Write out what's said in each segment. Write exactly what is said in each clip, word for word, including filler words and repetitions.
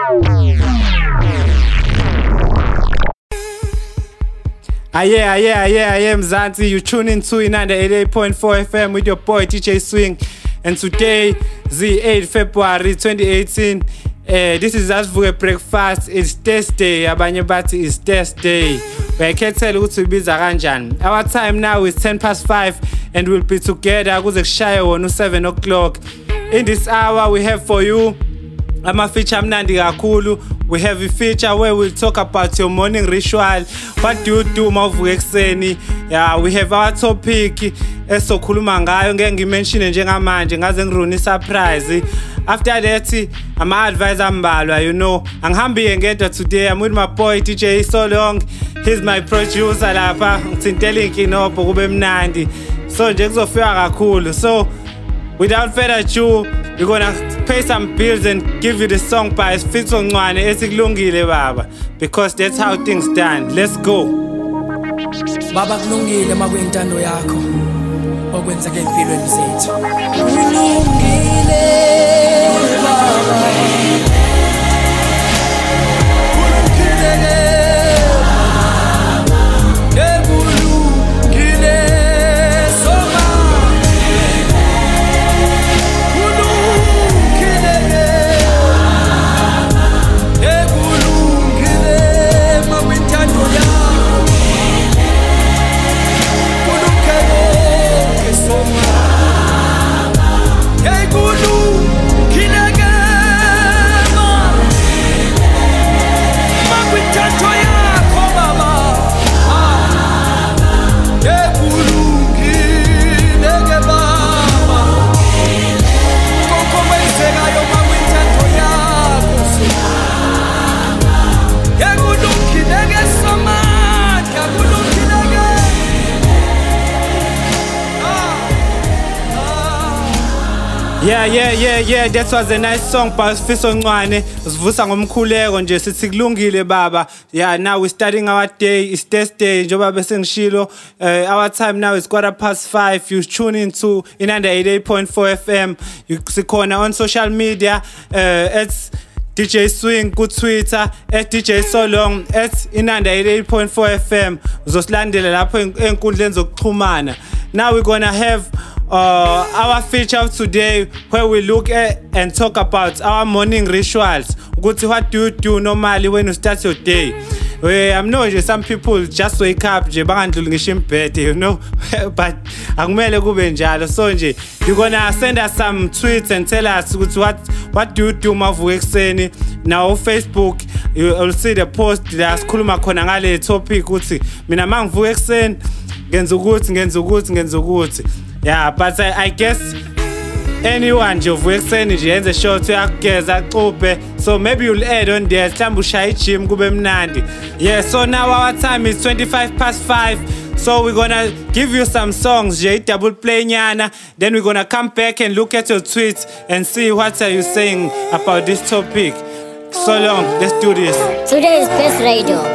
Ah yeah, ah yeah, ah yeah, I am Zanti. You tune into Inanda eighty-eight point four F M with your boy D J Swing. And today, the eighth of February twenty eighteen, uh, this is Asvuke Breakfast. It's Thursday. Abanye bathi is Thursday. I can't tell you to be Zaranjan. Our time now is ten past five, and we'll be together kuze kushaya wona seven o'clock. In this hour, we have for you ama feature amnandi kakhulu. We have a feature where we'll talk about your morning ritual. What do you do mawuvuka ekseni? Yeah, we have our topic esokhuluma ngayo ngeke ngimention njengamanje ngaze ngiruni surprise. After that, I'm advisor ambalwa, you know. Angihambi ngedwa today. I'm with my boy D J So Long. He's my producer lapha. Ngithintela inkinobho kube mnandi. So nje kuzofika kakhulu. So without further ado, we're gonna pay some bills and give you the song by Sfiso Ncwane esikulungile baba, because that's how things done. Let's go. Baba kulungile makwintando yakho okwenzeke empilweni zethu. Kulungile baba. Yeah, yeah, yeah, yeah, that was a nice song by Sfiso Ncwane. Sivusa ngomkhuleko nje sithi kulungile baba. Yeah, now we're starting our day. It's Thursday njoba bese ngishilo. Uh, our time now is quarter past five. You tune into Inanda eighty-eight point four F M. You sikhona on social media. Uh, it's D J Swing ku Twitter, at D J So Long, at Inanda eighty-eight point four F M. Uzosilandela lapho enkundleni zokuxhumana. Now we're gonna have Uh, our feature of today, where we look at and talk about our morning rituals. What do you do normally when you start your day? Well, I know some people just wake up, you know, but so you're gonna send us some tweets and tell us what what do you do mavuka now Facebook. You'll see the post that's kuluma khona ngale topic ukuthi mina mangivuka ekseni ngenza ukuthi ngenza ukuthi ngenza ukuthi. Yeah, but I, I guess anyone nje uvuka ekseni nje yenze short uyakugeza xubhe, so maybe you'll add on there mhlawumbe ushaya gym kube mnandi. Yeah, so now our time is twenty-five past five, so we're gonna give you some songs nje double play nyana, then we're gonna come back and look at your tweets and see what are you saying about this topic. So long, let's do this. Today is Best Radio.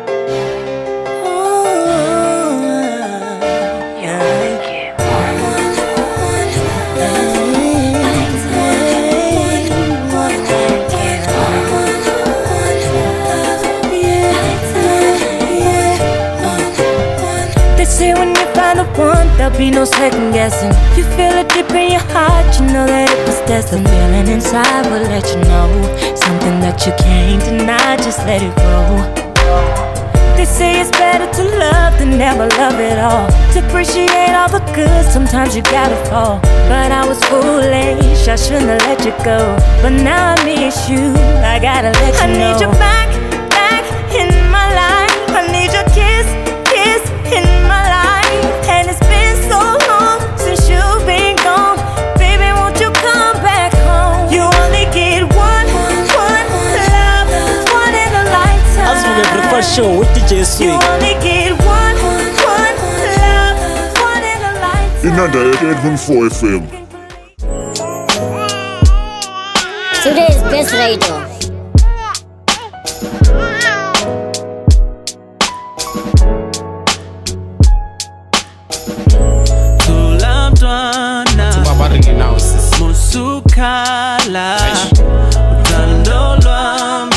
There'll be no second guessing. You feel it deep in your heart, you know that it was destined. The feeling inside will let you know something that you can't deny, just let it go. They say it's better to love than never love at all. To appreciate all the good, sometimes you gotta fall. But I was foolish, I shouldn't have let you go. But now I miss you, I gotta let you I know I need you back, back in my life. I need your kiss, kiss in my life. And it's been so long since you've been gone. Baby, won't you come back home? You only get one, one love, one in a lifetime. Asvuke Breakfast Show with D J Swing. You only get one, one love, one in a lifetime. Inanda eighty-eight point four F M. Today is Best Radio. Musukala Utando lwami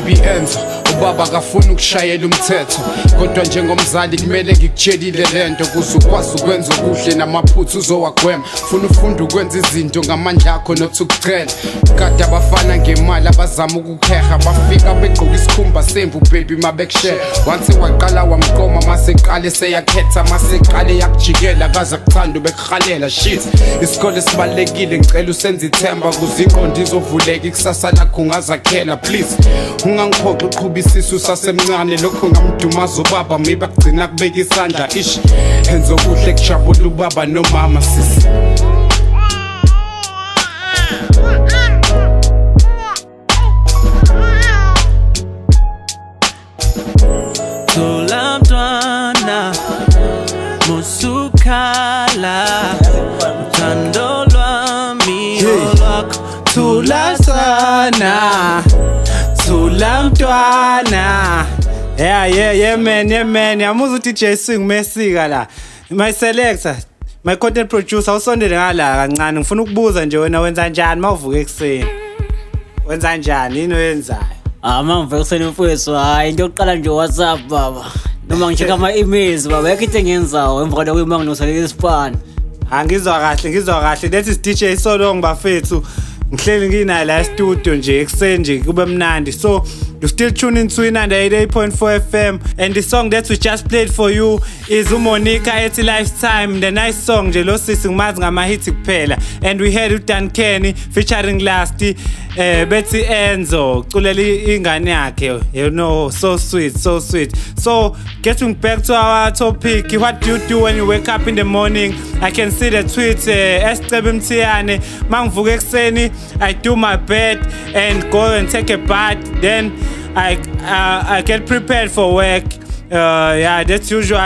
baby enza ubaba akafuna ukushayela umthetho kodwa njengomzali kumele ngikutshelile lento kuze ukwazi ukwenza okuhle namaphutha uzowagwema funa ufunda ukwenza izinto ngamandla akho nothi ukucela kade abafana ngemali abazama ukukheha bafika begqoka isikhumba semvu baby mabekushare once waqala wamqoma mase qale seyakhetha mase qale yakujikela kaze kuthanda bekhalela shit isikole sibalekile ngicela usenze ithemba kuze inqondo izovuleka ikusasa lakho ungazakhela please ungangiphoxa uqhubisisa usasemncane lokho ngamdumaza ubaba maybe akugcina kubeka isandla ish enzo kuhle kujabula ubaba nomama sisi Tulamtwana musukala uthando lwami olwakho Tulasana Tulamtwana. Yeah, yeah, yeah, man, yeah, man. Yamuzu D J Swing mesika la. My selector, my content producer usondele ngala kancane. Ngifuna ukubuza nje wena wenza kanjani mawuvuka ekseni? Wenza kanjani yini oyenzayo? Ah manje ekseni mfowethu hayi into yokuqala nje WhatsApp baba. Noma ngisheka ama emails baba yakho into engenzayo emva kwalokho uma nginosalele ispan. Angizwa kahle, ngizwa kahle. That is D J Solong bafethu. Ngihleli ngina la studio nje ekseni nje kube mnandi. So you still tune into ninety-eight point four F M and the song that we just played for you is uMonica ethi Lifetime. The nice song nje lo sisi ngimazi ngama hits kuphela and we had uDan Kenny featuring Lasty uh, Betty Enzo culela ingane yakhe, you know, so sweet, so sweet. So getting back to our topic, what do you do when you wake up in the morning? I can see the tweet Escebe Mthiyane mangivuka ekseni I do my bed and go and take a bath, then I uh, I get prepared for work. Uh, yeah, that's usual.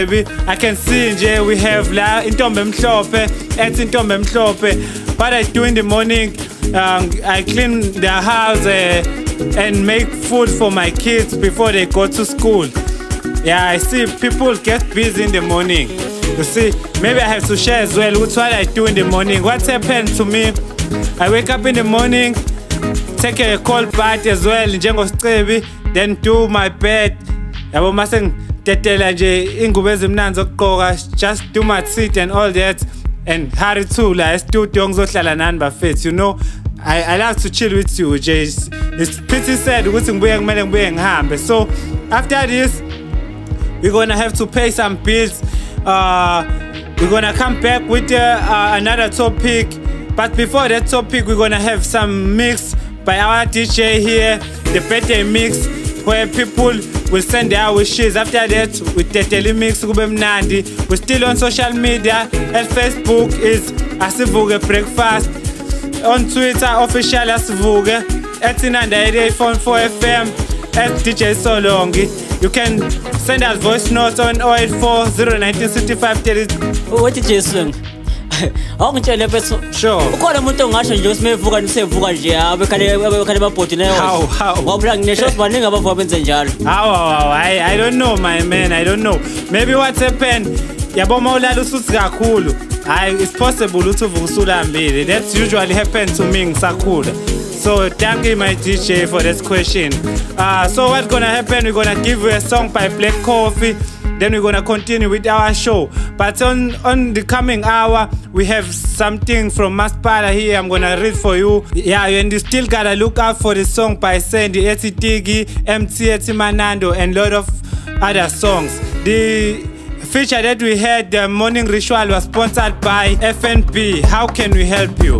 I can see nje we have la intombi emhlophe, ethi intombi emhlophe. What I do in the morning, um, I clean the house uh, and make food for my kids before they go to school. Yeah, I see people get busy in the morning. You see, maybe I have to share as well with what I do in the morning. What's happened to me? I wake up in the morning, take a cold bath as well, njengoscebi, then do my bed. Yabo mase ngitetela nje ingubo ezimnandi zokugqoka, just do my seat and all that, and hurry to la studio ngizohlala nani bafethu. You know, I I like to chill with you. Just it's pretty sad ukuthi ngibuye kumele ngibuye ngihambe. So after this, we're gonna have to pay some bills. Uh, we're gonna come back with uh, uh, another topic. But before that topic, we're gonna have some mix by our D J here, the birthday mix, where people will send their wishes. After that, we teteli mix kube mnandi. We're still on social media. At Facebook is Asivuke Breakfast. On Twitter, official Asivuke. At ninety-eight point four F M. At D J Solongi. You can send us voice notes on zero eight four zero one nine six five three. What D J Swing? Awungitshele mfethu. Sure. Ukhona umuntu ongasho nje usimevuka nisevuka nje abekhale abekhale babhodi nayo. How how? Ngoba nginesho baningi abavuka benze njalo. How how I I don't know my man, I don't know. Maybe what's happened? Yabo mawulala usuthi kakhulu. Hayi it's possible ukuthi uvuka usulambile. That's usually happen to me ngisakhula. So thank you my D J for this question. Uh so what's gonna happen? We're gonna give you a song by Black Coffee. Then we're gonna continue with our show. But on, on the coming hour, we have something from Masipala here. I'm gonna read for you. Yeah, and you still gotta look out for the song by Sandy, Eti Tigi, M T Eti Manando, and a lot of other songs. The feature that we had, the morning ritual, was sponsored by F N B. How can we help you?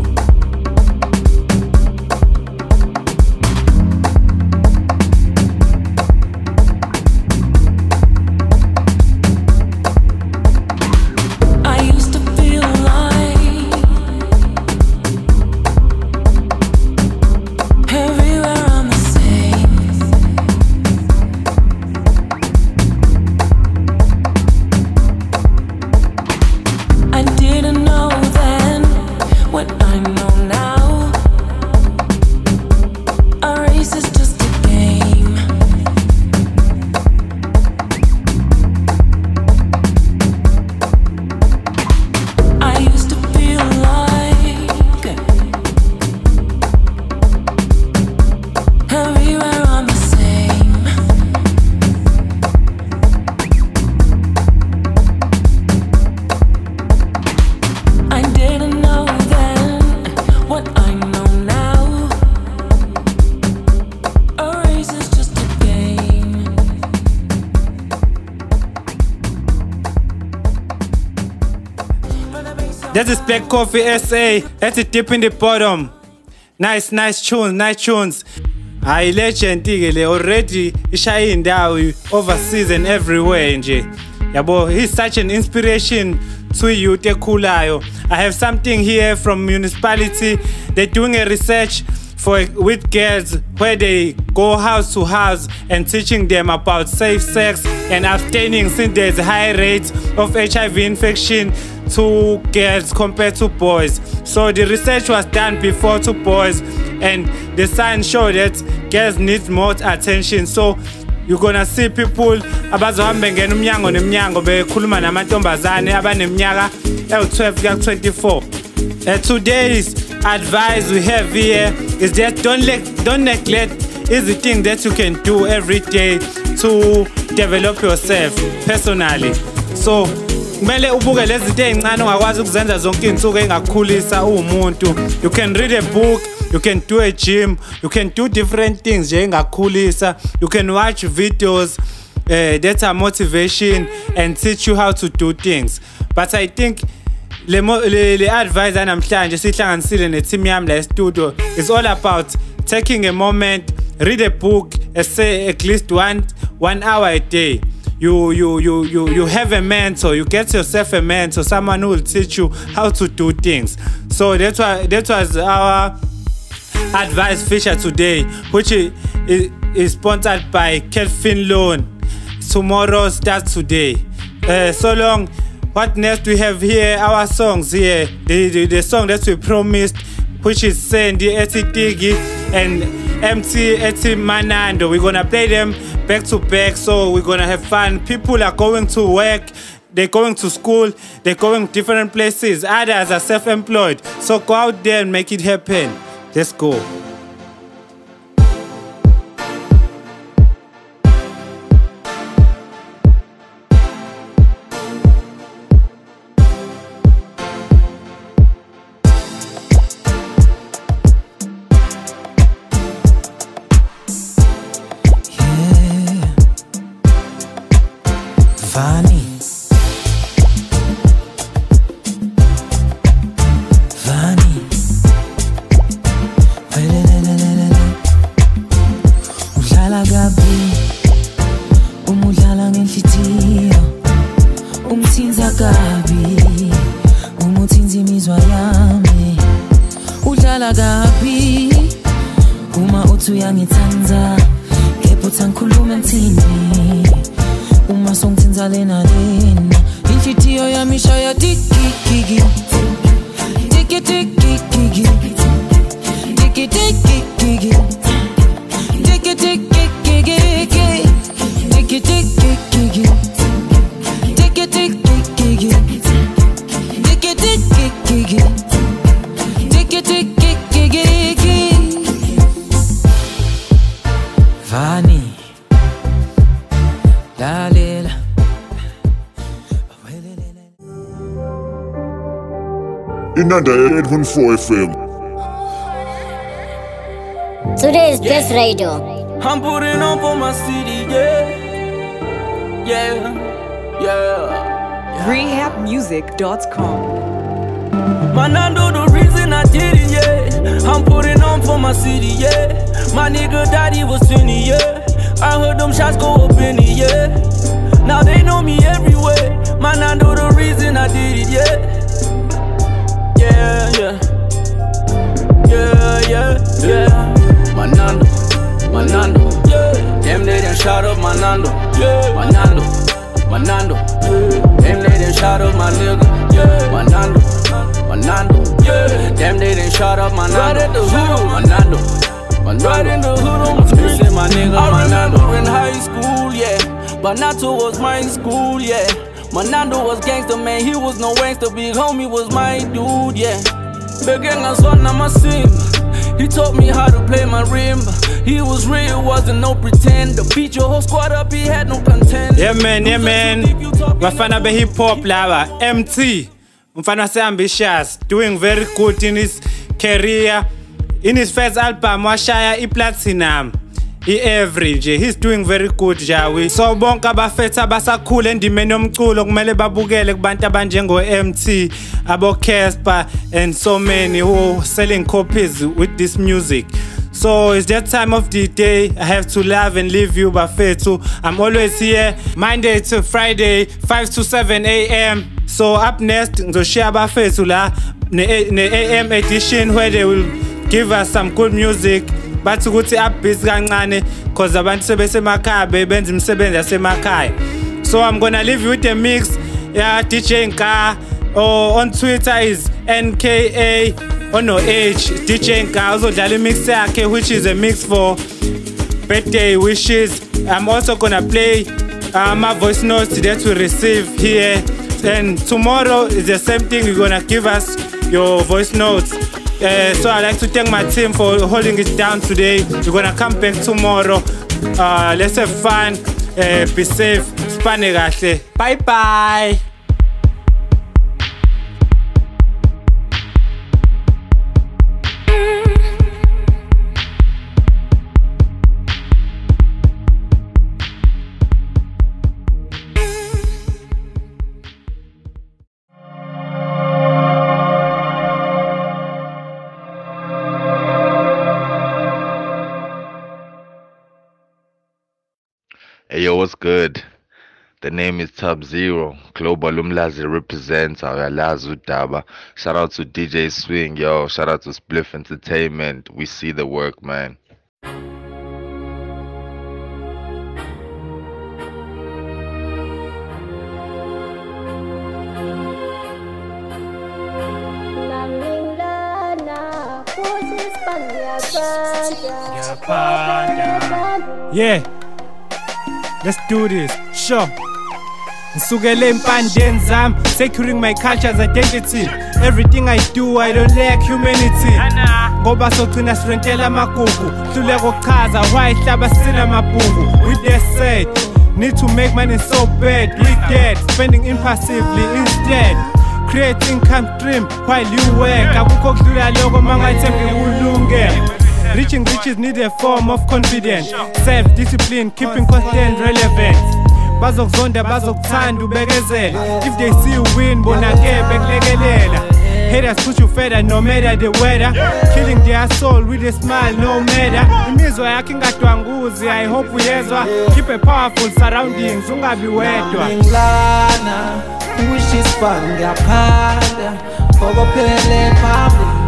I didn't know then what I know. That is Black Coffee S A. That's it deep in the bottom. Nice, nice tunes, nice tunes. I legend le already ishaye indawo overseas and everywhere nje. Yabo, he's such an inspiration to youth ekhulayo. I have something here from municipality. They're doing a research for with girls where they go house to house and teaching them about safe sex and abstaining, since there's a high rate of H I V infection to girls compared to boys. So the research was done before to boys, and the science showed that girls need more attention. So you're gonna see people abazohambe ngena umnyango nemnyango bekhuluma namantombazane abaneminyaka twelve to twenty-four. Uh, today's advice we have here is that don't let, don't neglect easy things that you can do every day to develop yourself personally. So kumele ubuke lezi zinto ezincane ongakwazi ukuzenza zonke insuku engakukhulisa umuntu. You can read a book, you can do a gym, you can do different things nje engakukhulisa. You can watch videos uh, that are motivation and teach you how to do things. But I think le le, le advice namhlanje sihlanganisile ne-team yami la studio is all about taking a moment, read a book, say at least one one hour a day. You you you you you have a mentor. You get yourself a mentor, someone who will teach you how to do things. So that's why that was our advice feature today, which is, is sponsored by Kelvin Loan. Tomorrow starts today. Uh, so long. What next we have here? Our songs here. The the, the song that we promised, which is Sandy Eti Tigi and M T Eti Manando. We're gonna play them back to back, so we're gonna have fun. People are going to work, they're going to school, they're going different places. Others are self-employed. So go out there and make it happen. Let's go. Vani, Vani, udlala kabi, umudlala ngenhlitiyo, umthinza kabi, umuthinza imizwa yami, udlala kabi, uma uthi uyangithanza, kepha uthangikhuluma emthini. Uma songithinza lena lena inhlitiyo yami ishaya tiki tiki tiki tiki tiki tiki tiki tiki tiki tiki tiki tiki tiki tiki tiki tiki tiki tiki Vani Inanda eight one four F M. Today's best radio. I'm putting on for my city, yeah. Yeah, yeah. rehab music dot com. Manando, the reason I did it, yeah. I'm putting on for my city, yeah. My nigga daddy was twenty, yeah. I heard them shots go up in the yeah. Now they know me everywhere. Manando, the reason I did it, yeah. Yeah, yeah. Yeah, yeah, yeah. Manando, Manando, yeah. Damn, they done shot up Manando, yeah. Manando, Manando, yeah. Damn, they done shot up my nigga, yeah. Manando, Manando, yeah. Damn, they done shot up Manando, right at the hood, Manando, Manando, right in the hood on the street, my nigga. I remember in high school, yeah. Banato was my school, yeah. Manando was gangster, man, he was no gangster. Big homie was my dude, yeah. Big gang was one of my sim. He taught me how to play my rimba. He was real, wasn't no pretender. Beat your whole squad up, he had no content. Yeah man, yeah man. Wafana be hip hop lava. M T. Mfana se ambitious. Doing very good in his career. In his first album, washaya i platinum. i-Every nje, he's doing very good Jawi. So bonke abafethu abasakhula endimeni yomculo kumele babukele kubantu abanjengo M T, abo Casper and so many who are selling copies with this music. So it's that time of the day. I have to love and leave you, bafethu. I'm always here Monday to Friday, five to seven A M So up next, ngizoshare bafethu la ne A M edition where they will give us some good music. But ukuthi upbeat kancane cause abantu sebesemakhaya benza imisebenzi yasemakhaya. So I'm gonna leave you with a mix. Yeah, D J Nka. Or on Twitter is N K A or no H D J Nka uzodlala imix yakhe, which is a mix for birthday wishes. I'm also gonna play uh, my voice notes that we receive here. And tomorrow is the same thing. You're gonna give us your voice notes. Uh, so I'd like to thank my team for holding it down today. We're gonna come back tomorrow. Uh, let's have fun. Uh, be safe. Spane kahle. Bye bye. Hey yo, what's good? The name is Tab Zero. Global Umlazi represents Awalazi Udaba. Shout out to D J Swing, yo. Shout out to Spliff Entertainment. We see the work, man. Yeah. Let's do this. Sure. Nsukele impandeni zami, securing my culture's identity. Everything I do, I don't lack humanity. Ngoba sogcina sirentela amagugu, hluleka ukuchaza why ihlaba sina amabhungu. With that said, need to make money so bad, bleed dead, spending impulsively instead. Create income stream while you work. Akukho kudlula lokho mangathembi kulunge. Reaching riches need a form of confidence, self-discipline, keeping constant relevant. Bazokuzonda bazokuthanda ubekezela. If they see you win, bonake bekulekelela. Haters push you further no matter the weather. Killing their soul with a smile no matter. Imizwa yakhe ingadwanguzi, I hope uyezwa. Keep a powerful surroundings, ungabi wedwa. Ngilana, wish is fun ngaphanda. Bokophele phambili.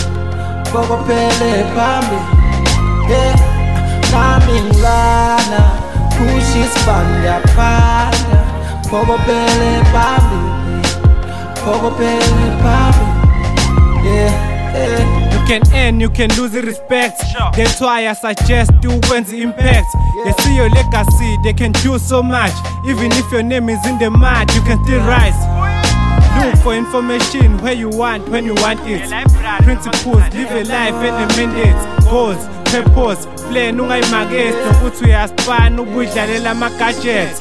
Bokophele phambili. Yeah, nami ngilana, wish is fun ngaphanda. Bokophele phambili. Bokophele phambili. Yeah, yeah. You can earn, you can lose respect. That's why I suggest you when's the impact. They see your legacy, they can do so much. Even if your name is in the mud, you can still rise. Look for information where you want, when you want it. Principles, live a life and a mandate. Goals, purpose, plan ungayimagesi nokuthi uyaspana ubudlalela ama-gadgets.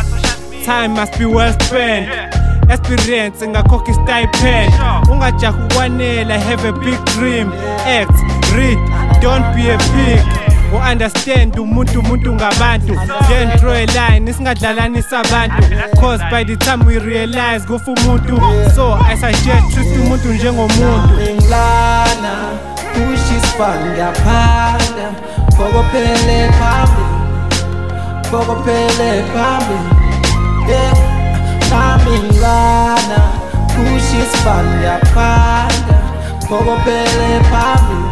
Time must be well spent. Experience ngakhokha stipend. Ungajahi ukwanela, have a big dream. Act, read, don't be a pig. U-understand umuntu umuntu ngabantu. Then draw a line, isingadlalanisa abantu. Cause by the time we realize kufa umuntu. So I suggest treat umuntu njengomuntu. Ngilana, wish is fun ngaphanda. Bokophele phambili. Bokophele phambili. Yeah, nami ngilana, wish is fun ngaphanda. Bokophele phambili.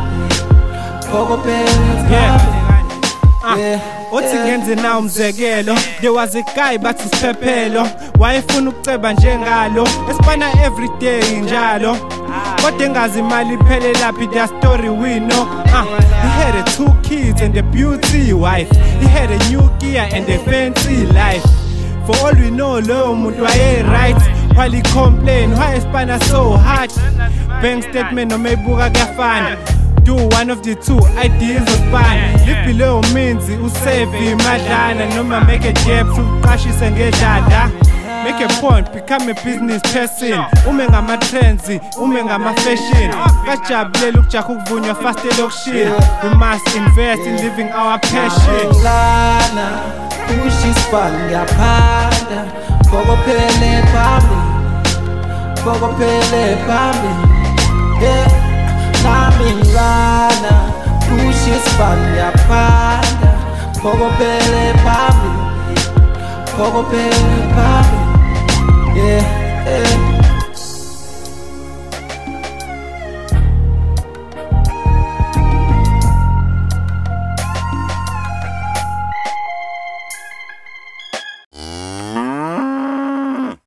Bokophele phambili. Yeah. Othi ngenze na umzekelo, there was a guy but isiphephelo wayefuna ukuceba njengalo esipana every day njalo kodwa engazi imali iphelela phi the story we know. uh, he had a two kids and a beauty wife, he had a new Kia and a fancy life. For all we know loyo muntu waye right while he complain why espana so hard. Bank statement no mebuka kuyafana. Do one of the two ideas of fine. Live below means usave imadlana noma make a jab uqashise ngedlada. make a point, become a business person. Ume ngama trends, ume ngama fashion. Kajabulela ukujaha ukuvunywa fast elokishini. We must invest in living our passion. Lana, push ispan ngaphanda, phokophele phambili, phokophele phambili. Yeah, nami ngilana, push ispan ngaphanda, phokophele phambili, phokophele phambili. Yeah, yeah.